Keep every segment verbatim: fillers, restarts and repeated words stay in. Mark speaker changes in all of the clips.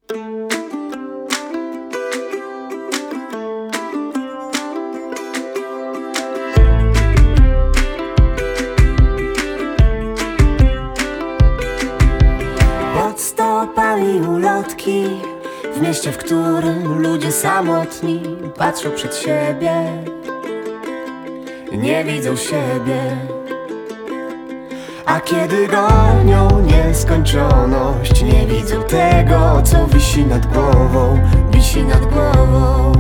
Speaker 1: Pod stopami ulotki, w mieście, w którym ludzie samotni patrzą przed siebie, nie widzą siebie. A kiedy gonią nieskończoność, nie widzą tego, co wisi nad głową, wisi nad głową.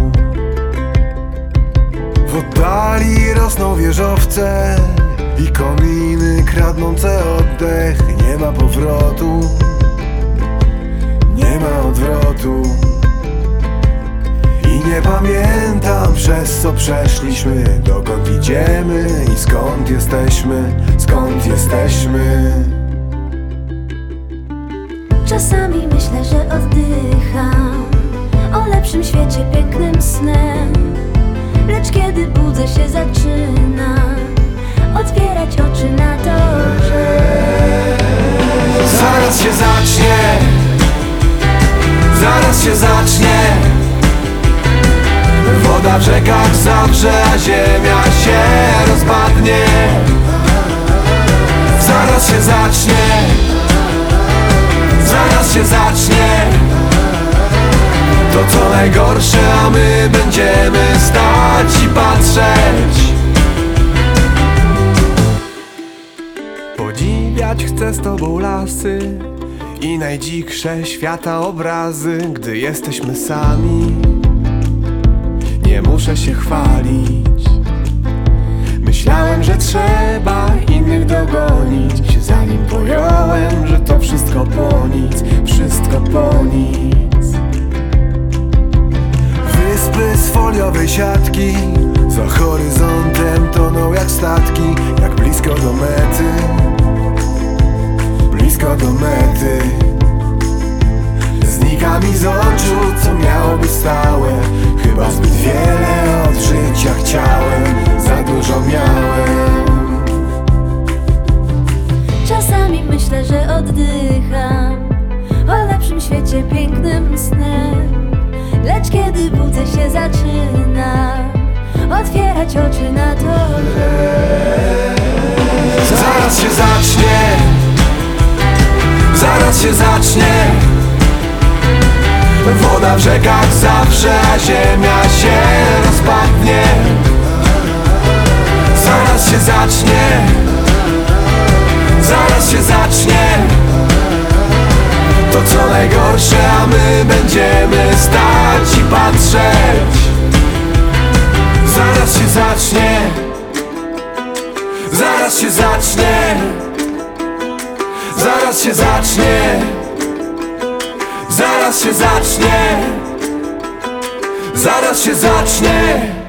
Speaker 2: W oddali rosną wieżowce i kominy kradnące oddech. Nie ma powrotu, nie ma odwrotu. I nie pamiętam, przez co przeszliśmy, dokąd idziemy i skąd jesteśmy, skąd jesteśmy.
Speaker 1: Czasami myślę, że oddycham o lepszym świecie, pięknym snem. Lecz kiedy budzę się, zaczynam otwierać oczy na to, że
Speaker 2: Zaraz się zacznie, zaraz się zacznie. Woda w rzekach zawrze, a ziemia się rozpadnie. Zaraz się zacznie, zaraz się zacznie. To co najgorsze, a my będziemy stać i patrzeć. Podziwiać chcę z tobą lasy i najdziksze świata obrazy, gdy jesteśmy sami. Nie muszę się chwalić. Myślałem, że trzeba innych dogonić, zanim pojąłem, że to wszystko po nic, wszystko po nic. Wyspy z foliowej siatki za horyzontem toną jak statki, jak blisko do mety, blisko do mety. Znika mi z oczu, co miało być stałe. Chyba zbyt wiele od życia chciałem, za dużo miałem.
Speaker 1: czasami myślę, że oddycham o lepszym świecie, pięknym snem. Lecz kiedy budzę się, zaczynam otwierać oczy na to, że
Speaker 2: Zaraz się zacznie, zaraz się zacznie. Woda w rzekach zawrze, a ziemia się rozpadnie. Zaraz się zacznie, zaraz się zacznie. To co najgorsze, a my będziemy stać i patrzeć. Zaraz się zacznie, zaraz się zacznie. Zaraz się zacznie, zaraz się zacznie. Zaraz się zacznie.